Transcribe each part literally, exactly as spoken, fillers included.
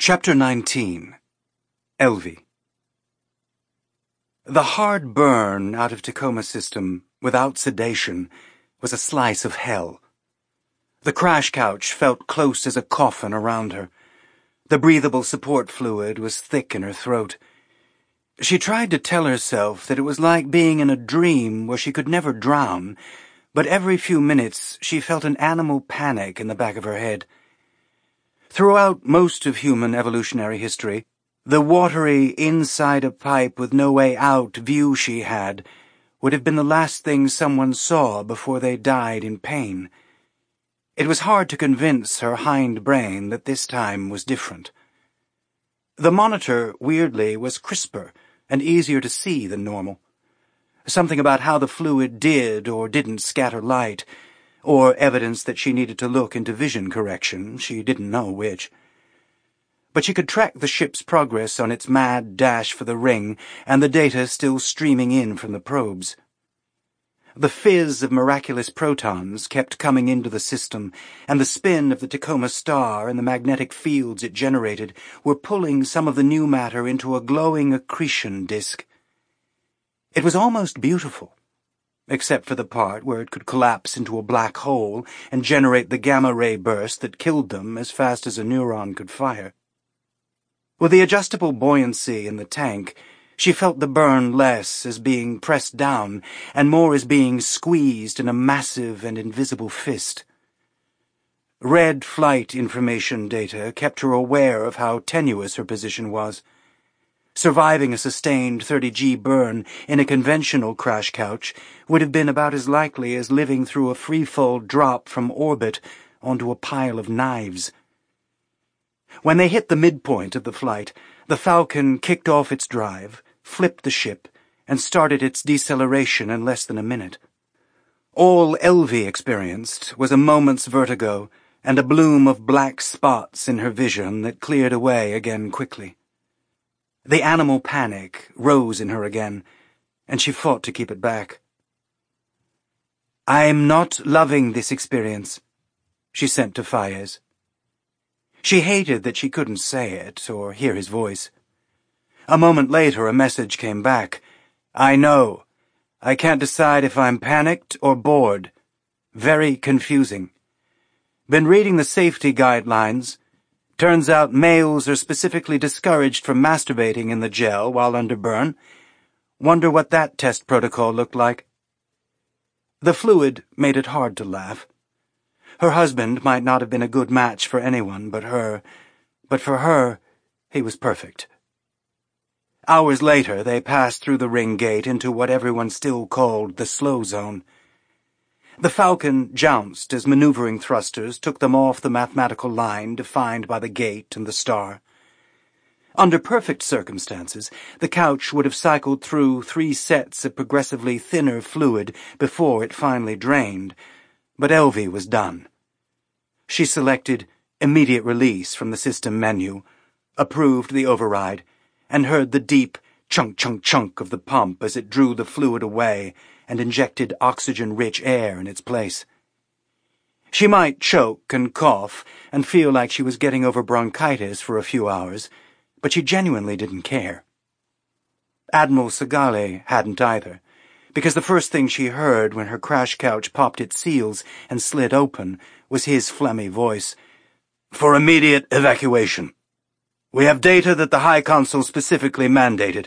Chapter nineteen. Elvie. The hard burn out of Tacoma system, without sedation, was a slice of hell. The crash couch felt close as a coffin around her. The breathable support fluid was thick in her throat. She tried to tell herself that it was like being in a dream where she could never drown, but every few minutes she felt an animal panic in the back of her head. Throughout most of human evolutionary history, the watery, inside-a-pipe with no way out view she had would have been the last thing someone saw before they died in pain. It was hard to convince her hind brain that this time was different. The monitor, weirdly, was crisper and easier to see than normal. Something about how the fluid did or didn't scatter light, or evidence that she needed to look into vision correction, she didn't know which. But she could track the ship's progress on its mad dash for the ring and the data still streaming in from the probes. The fizz of miraculous protons kept coming into the system, and the spin of the Tacoma star and the magnetic fields it generated were pulling some of the new matter into a glowing accretion disk. It was almost beautiful, except for the part where it could collapse into a black hole and generate the gamma-ray burst that killed them as fast as a neuron could fire. With the adjustable buoyancy in the tank, she felt the burn less as being pressed down and more as being squeezed in a massive and invisible fist. Red flight information data kept her aware of how tenuous her position was. Surviving a sustained thirty G burn in a conventional crash couch would have been about as likely as living through a free-fall drop from orbit onto a pile of knives. When they hit the midpoint of the flight, the Falcon kicked off its drive, flipped the ship, and started its deceleration in less than a minute. All Elvie experienced was a moment's vertigo and a bloom of black spots in her vision that cleared away again quickly. The animal panic rose in her again, and she fought to keep it back. "I'm not loving this experience," she sent to Fayez. She hated that she couldn't say it or hear his voice. A moment later, a message came back. "I know. I can't decide if I'm panicked or bored. Very confusing. Been reading the safety guidelines. Turns out males are specifically discouraged from masturbating in the gel while under burn. Wonder what that test protocol looked like." The fluid made it hard to laugh. Her husband might not have been a good match for anyone but her, but for her, he was perfect. Hours later, they passed through the ring gate into what everyone still called the slow zone. The Falcon jounced as maneuvering thrusters took them off the mathematical line defined by the gate and the star. Under perfect circumstances, the couch would have cycled through three sets of progressively thinner fluid before it finally drained, but Elvie was done. She selected immediate release from the system menu, approved the override, and heard the deep chunk-chunk-chunk of the pump as it drew the fluid away and injected oxygen-rich air in its place. She might choke and cough and feel like she was getting over bronchitis for a few hours, but she genuinely didn't care. Admiral Segale hadn't either, because the first thing she heard when her crash couch popped its seals and slid open was his phlegmy voice. "For immediate evacuation. We have data that the High Consul specifically mandated."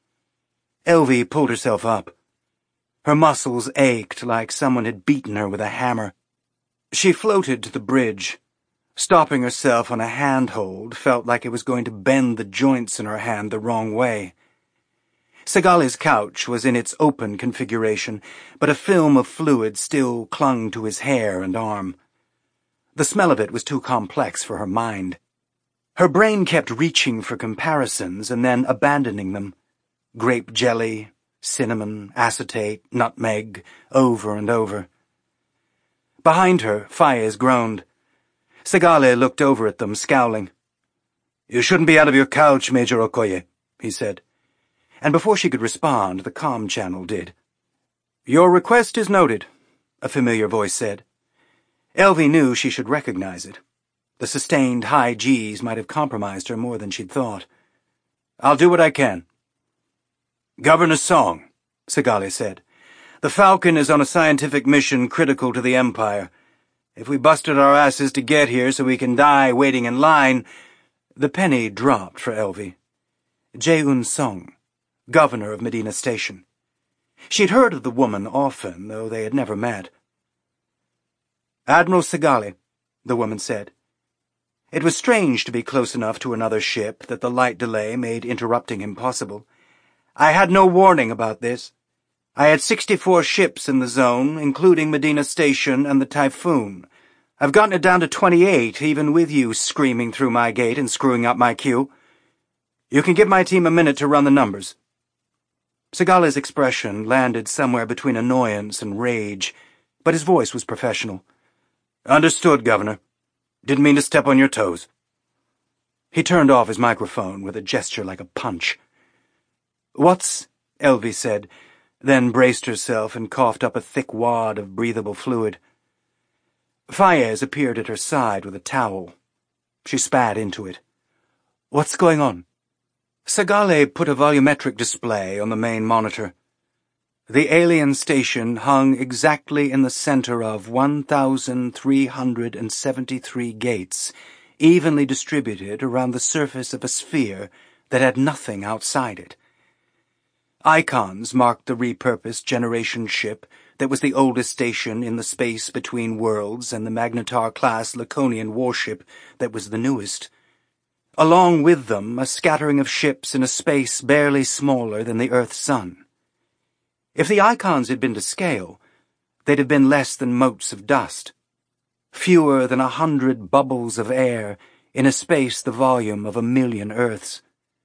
Elvie pulled herself up. Her muscles ached like someone had beaten her with a hammer. She floated to the bridge. Stopping herself on a handhold felt like it was going to bend the joints in her hand the wrong way. Segale's couch was in its open configuration, but a film of fluid still clung to his hair and arm. The smell of it was too complex for her mind. Her brain kept reaching for comparisons and then abandoning them. Grape jelly, cinnamon, acetate, nutmeg, over and over. Behind her, Fayez groaned. Segale looked over at them, scowling. "You shouldn't be out of your couch, Major Okoye," he said. And before she could respond, the comm channel did. "Your request is noted," a familiar voice said. Elvie knew she should recognize it. The sustained high G's might have compromised her more than she'd thought. "I'll do what I can." "Governor Song," Sigali said. "The Falcon is on a scientific mission critical to the Empire. If we busted our asses to get here so we can die waiting in line—" The penny dropped for Elvie. Jae-un Song, governor of Medina Station. She'd heard of the woman often, though they had never met. "Admiral Sigali," the woman said. It was strange to be close enough to another ship that the light delay made interrupting him possible. "I had no warning about this. I had sixty-four ships in the zone, including Medina Station and the Typhoon. I've gotten it down to twenty-eight, even with you screaming through my gate and screwing up my queue. You can give my team a minute to run the numbers." Sigali's expression landed somewhere between annoyance and rage, but his voice was professional. "Understood, Governor. Didn't mean to step on your toes." He turned off his microphone with a gesture like a punch. "What's—" Elvie said, then braced herself and coughed up a thick wad of breathable fluid. Fayez appeared at her side with a towel. She spat into it. "What's going on?" Sigali put a volumetric display on the main monitor. The alien station hung exactly in the center of one thousand three hundred seventy-three gates, evenly distributed around the surface of a sphere that had nothing outside it. Icons marked the repurposed generation ship that was the oldest station in the space between worlds and the Magnetar-class Laconian warship that was the newest. Along with them, a scattering of ships in a space barely smaller than the Earth's sun. If the icons had been to scale, they'd have been less than motes of dust, fewer than a hundred bubbles of air in a space the volume of a million Earths.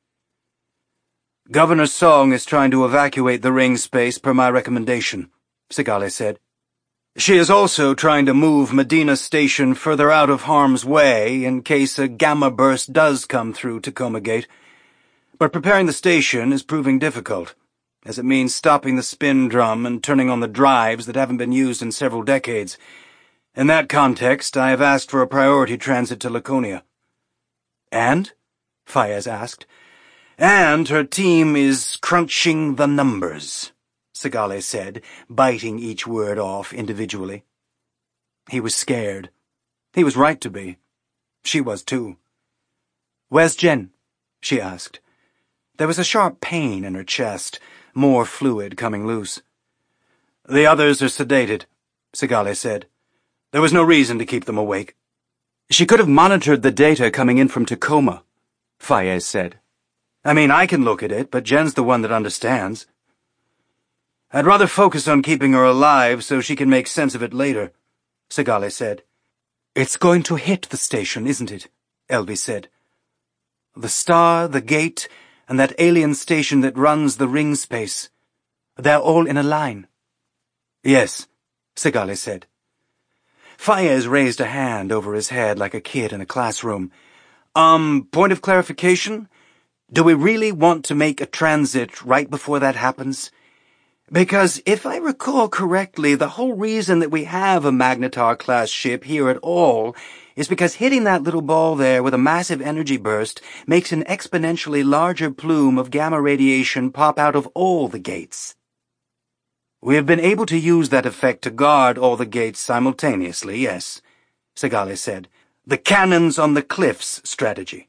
"Governor Song is trying to evacuate the ring space per my recommendation," Sigali said. "She is also trying to move Medina Station further out of harm's way in case a gamma burst does come through Tacoma Gate. But preparing the station is proving difficult, as it means stopping the spin drum and turning on the drives that haven't been used in several decades. In that context, I have asked for a priority transit to Laconia." "And?" Fayez asked. "And her team is crunching the numbers," Sigali said, biting each word off individually. He was scared. He was right to be. She was too. "Where's Jen?" she asked. There was a sharp pain in her chest, more fluid coming loose. "The others are sedated," Sigali said. "There was no reason to keep them awake." "She could have monitored the data coming in from Tacoma," Fayez said. "I mean, I can look at it, but Jen's the one that understands." "I'd rather focus on keeping her alive so she can make sense of it later," Sigali said. "It's going to hit the station, isn't it?" Elvie said. "The star, the gate, and that alien station that runs the ring space. They're all in a line." "Yes," Sigali said. Fayez raised a hand over his head like a kid in a classroom. Um, point of clarification? Do we really want to make a transit right before that happens? Because if I recall correctly, the whole reason that we have a Magnetar-class ship here at all is because hitting that little ball there with a massive energy burst makes an exponentially larger plume of gamma radiation pop out of all the gates. We have been able to use that effect to guard all the gates simultaneously, yes, Sigali said. The cannons on the cliffs strategy.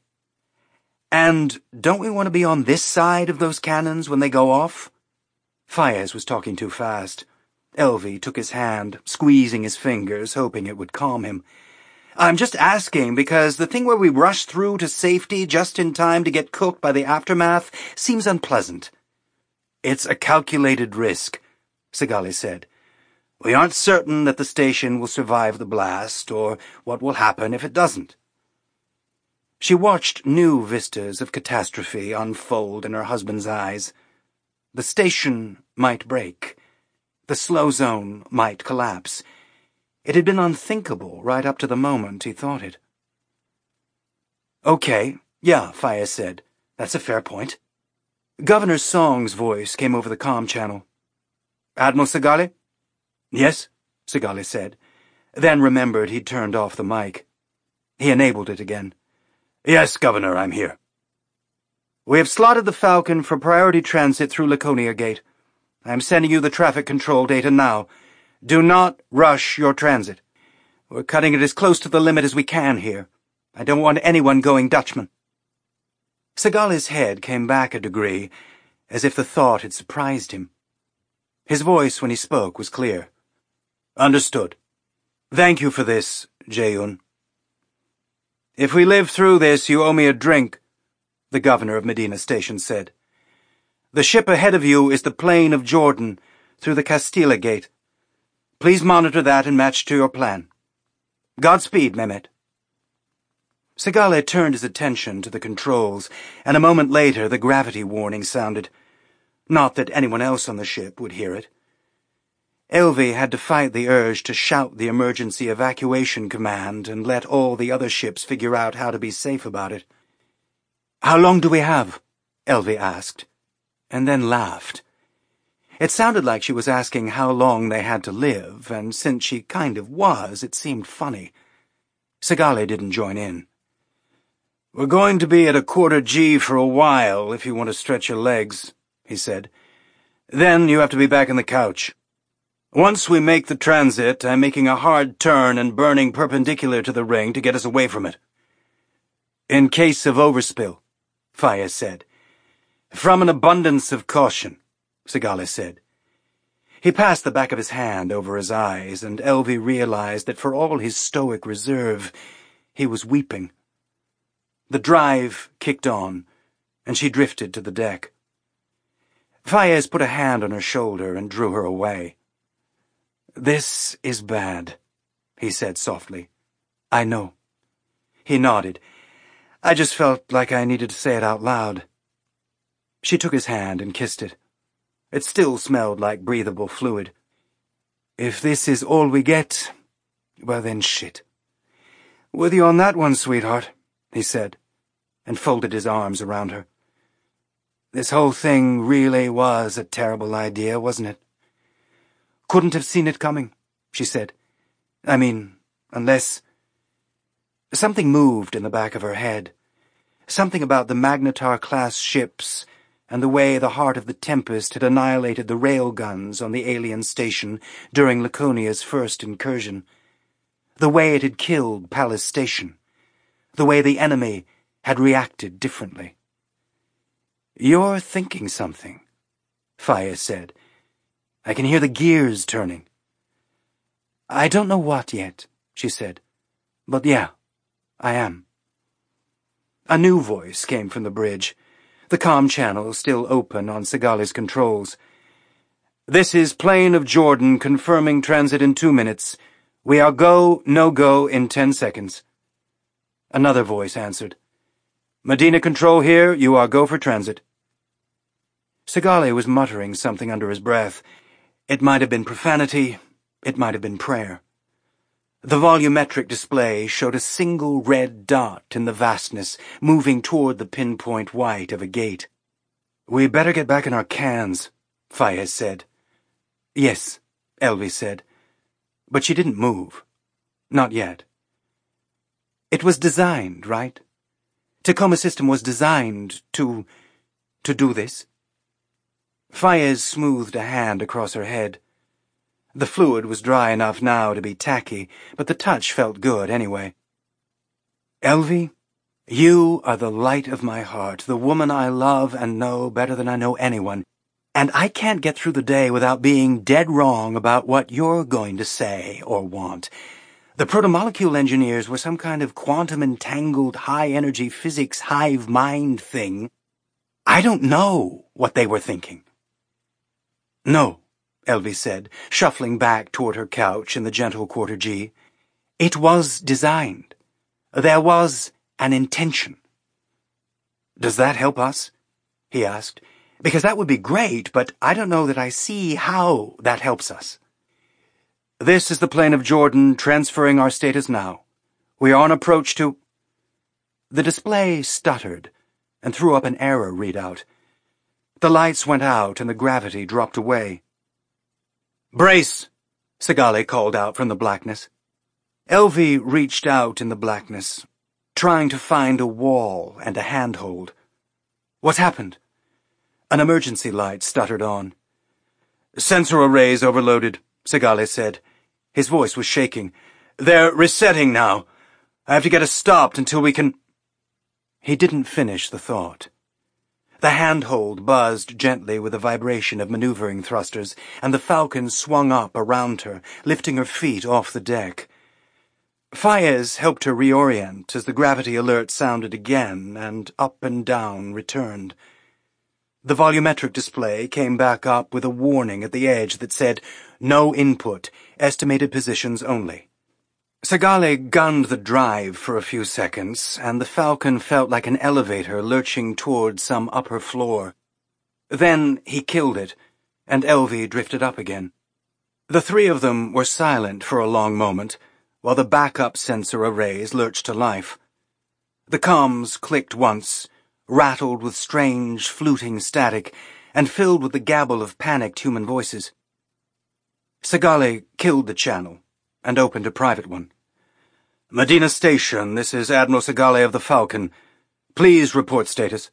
And don't we want to be on this side of those cannons when they go off? Fayez was talking too fast. Elvie took his hand, squeezing his fingers, hoping it would calm him. I'm just asking because the thing where we rush through to safety just in time to get cooked by the aftermath seems unpleasant. It's a calculated risk, Sigali said. We aren't certain that the station will survive the blast, or what will happen if it doesn't. She watched new vistas of catastrophe unfold in her husband's eyes. The station might break. The slow zone might collapse. It had been unthinkable right up to the moment he thought it. Okay, yeah, Fayez said. That's a fair point. Governor Song's voice came over the comm channel. Admiral Sigali? Yes, Sigali said, then remembered he'd turned off the mic. He enabled it again. "Yes, Governor, I'm here." "We have slotted the Falcon for priority transit through Laconia Gate. I am sending you the traffic control data now. Do not rush your transit. We're cutting it as close to the limit as we can here. I don't want anyone going Dutchman." Segale's head came back a degree, as if the thought had surprised him. His voice, when he spoke, was clear. "Understood. Thank you for this, Jeyun." "If we live through this, you owe me a drink," the governor of Medina Station said. "The ship ahead of you is the Plain of Jordan, through the Castilla Gate. Please monitor that and match to your plan. Godspeed, Mehmet." Segale turned his attention to the controls, and a moment later the gravity warning sounded. Not that anyone else on the ship would hear it. Elvi had to fight the urge to shout the emergency evacuation command and let all the other ships figure out how to be safe about it. "How long do we have?" Elvi asked, and then laughed. It sounded like she was asking how long they had to live, and since she kind of was, it seemed funny. Segale didn't join in. "We're going to be at a quarter G for a while, if you want to stretch your legs," he said. "Then you have to be back on the couch. Once we make the transit, I'm making a hard turn and burning perpendicular to the ring to get us away from it." "In case of overspill," Fayez said. "From an abundance of caution," Segale said. He passed the back of his hand over his eyes, and Elvi realized that for all his stoic reserve, he was weeping. The drive kicked on, and she drifted to the deck. Fayez put a hand on her shoulder and drew her away. "This is bad," he said softly. "I know." He nodded. "I just felt like I needed to say it out loud." She took his hand and kissed it. It still smelled like breathable fluid. "If this is all we get, well then shit. With you on that one, sweetheart," he said, and folded his arms around her. "This whole thing really was a terrible idea, wasn't it?" "Couldn't have seen it coming," she said. "I mean, unless—" Something moved in the back of her head. Something about the Magnetar-class ships and the way the Heart of the Tempest had annihilated the railguns on the alien station during Laconia's first incursion. The way it had killed Palace Station. The way the enemy had reacted differently. "You're thinking something," Fayez said. "I can hear the gears turning." "I don't know what yet," she said. "But yeah, I am." A new voice came from the bridge, the comm channel still open on Segale's controls. "This is Plain of Jordan confirming transit in two minutes. We are go, no-go in ten seconds. Another voice answered. "Medina Control here, you are go for transit." Segale was muttering something under his breath. It might have been profanity, it might have been prayer. The volumetric display showed a single red dot in the vastness, moving toward the pinpoint white of a gate. "We better get back in our cans," Fayez said. "Yes," Elvi said. But she didn't move. Not yet. It was designed, right? Tacoma System was designed to... to do this? Fayez smoothed a hand across her head. The fluid was dry enough now to be tacky, but the touch felt good anyway. "Elvi, you are the light of my heart, the woman I love and know better than I know anyone, and I can't get through the day without being dead wrong about what you're going to say or want. The protomolecule engineers were some kind of quantum-entangled high-energy physics hive mind thing. I don't know what they were thinking." "No," Elvi said, shuffling back toward her couch in the gentle quarter G. "It was designed. There was an intention." "Does that help us?" he asked. "Because that would be great, but I don't know that I see how that helps us." "This is the Plain of Jordan, transferring our status now. We are on approach to—" The display stuttered and threw up an error readout. The lights went out and the gravity dropped away. "Brace!" Segale called out from the blackness. Elvie reached out in the blackness, trying to find a wall and a handhold. What happened? An emergency light stuttered on. Sensor arrays overloaded, Segale said. His voice was shaking. They're resetting now. I have to get us stopped until we can... He didn't finish the thought. The handhold buzzed gently with a vibration of maneuvering thrusters, and the Falcon swung up around her, lifting her feet off the deck. Faiez helped her reorient as the gravity alert sounded again, and up and down returned. The volumetric display came back up with a warning at the edge that said, "No input, estimated positions only." Segale gunned the drive for a few seconds, and the Falcon felt like an elevator lurching toward some upper floor. Then he killed it, and Elvie drifted up again. The three of them were silent for a long moment, while the backup sensor arrays lurched to life. The comms clicked once, rattled with strange, fluting static, and filled with the gabble of panicked human voices. Segale killed the channel and opened a private one. Medina Station, this is Admiral Segale of the Falcon. Please report status.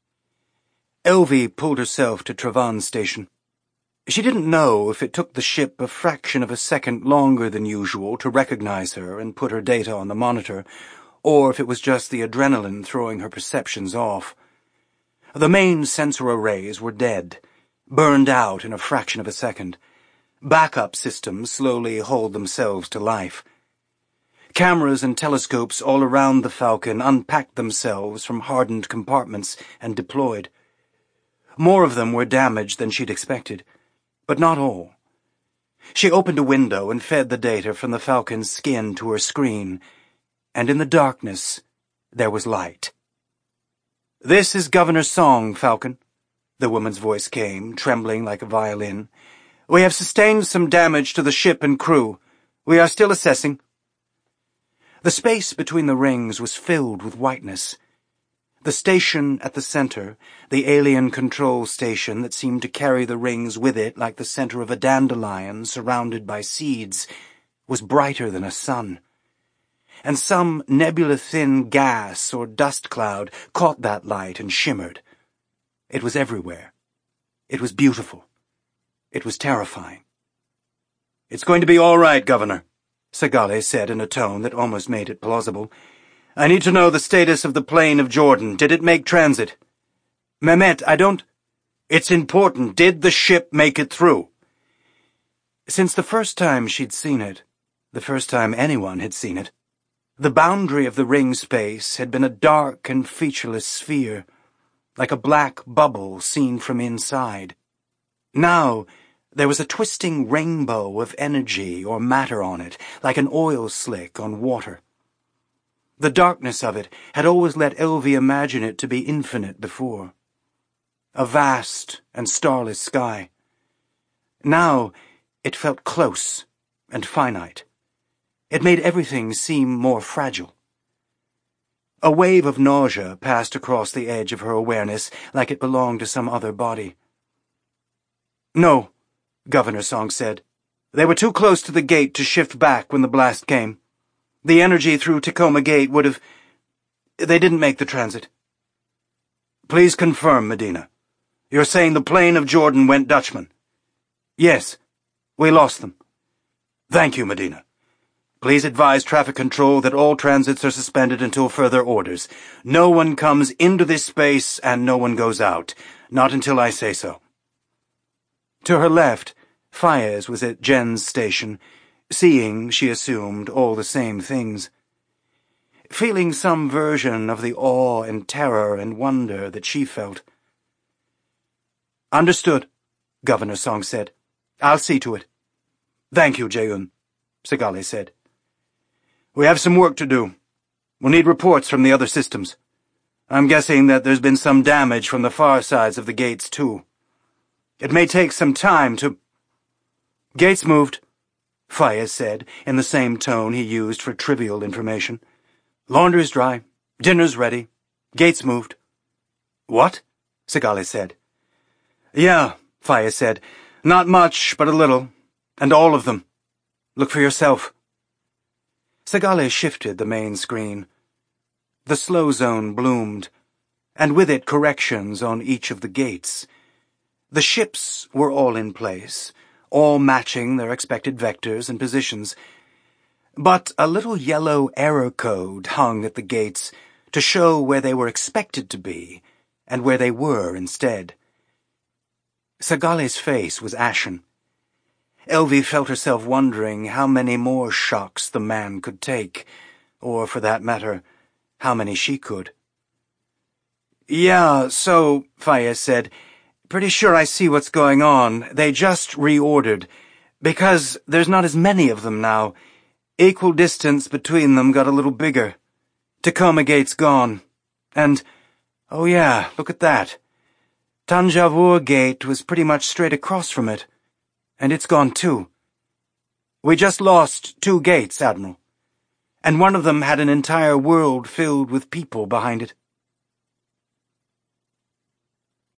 Elvie pulled herself to Travan's station. She didn't know if it took the ship a fraction of a second longer than usual to recognize her and put her data on the monitor, or if it was just the adrenaline throwing her perceptions off. The main sensor arrays were dead, burned out in a fraction of a second. Backup systems slowly hauled themselves to life. Cameras and telescopes all around the Falcon unpacked themselves from hardened compartments and deployed. More of them were damaged than she'd expected, but not all. She opened a window and fed the data from the Falcon's skin to her screen, and in the darkness there was light. "This is Governor Song, Falcon," the woman's voice came, trembling like a violin. "We have sustained some damage to the ship and crew. We are still assessing." The space between the rings was filled with whiteness. The station at the center, the alien control station that seemed to carry the rings with it like the center of a dandelion surrounded by seeds, was brighter than a sun. And some nebula-thin gas or dust cloud caught that light and shimmered. It was everywhere. It was beautiful. It was terrifying. "It's going to be all right, Governor," Segale said in a tone that almost made it plausible. "I need to know the status of the plane of Jordan. Did it make transit?" "Mehmet, I don't—" "It's important. Did the ship make it through?" Since the first time she'd seen it, the first time anyone had seen it, the boundary of the ring space had been a dark and featureless sphere, like a black bubble seen from inside. Now, there was a twisting rainbow of energy or matter on it, like an oil slick on water. The darkness of it had always let Elvie imagine it to be infinite before. A vast and starless sky. Now, it felt close and finite. It made everything seem more fragile. A wave of nausea passed across the edge of her awareness like it belonged to some other body. "No," Governor Song said. "They were too close to the gate to shift back when the blast came. The energy through Tacoma Gate would have... They didn't make the transit." "Please confirm, Medina. You're saying the plane of Jordan went Dutchman?" "Yes. We lost them." "Thank you, Medina. Please advise traffic control that all transits are suspended until further orders. No one comes into this space and no one goes out. Not until I say so." To her left, Faiez was at Jen's station, seeing, she assumed, all the same things. Feeling some version of the awe and terror and wonder that she felt. "Understood," Governor Song said. "I'll see to it." "Thank you, Jaeun," Segale said. "We have some work to do. We'll need reports from the other systems. I'm guessing that there's been some damage from the far sides of the gates, too. It may take some time to—" "Gates moved," Faiez said, in the same tone he used for trivial information. "Laundry's dry. Dinner's ready. Gates moved." "What?" Segale said. "Yeah," Faiez said. "Not much, but a little. And all of them. Look for yourself." Sagale shifted the main screen. The slow zone bloomed, and with it corrections on each of the gates. The ships were all in place, all matching their expected vectors and positions, but a little yellow error code hung at the gates to show where they were expected to be and where they were instead. Sagale's face was ashen. Elvie felt herself wondering how many more shocks the man could take, or, for that matter, how many she could. "Yeah, so," Fayez said, "pretty sure I see what's going on. They just reordered, because there's not as many of them now. Equal distance between them got a little bigger. Tacoma Gate's gone. And, oh yeah, look at that. Tanjavur Gate was pretty much straight across from it. And it's gone too. We just lost two gates, Admiral. And one of them had an entire world filled with people behind it."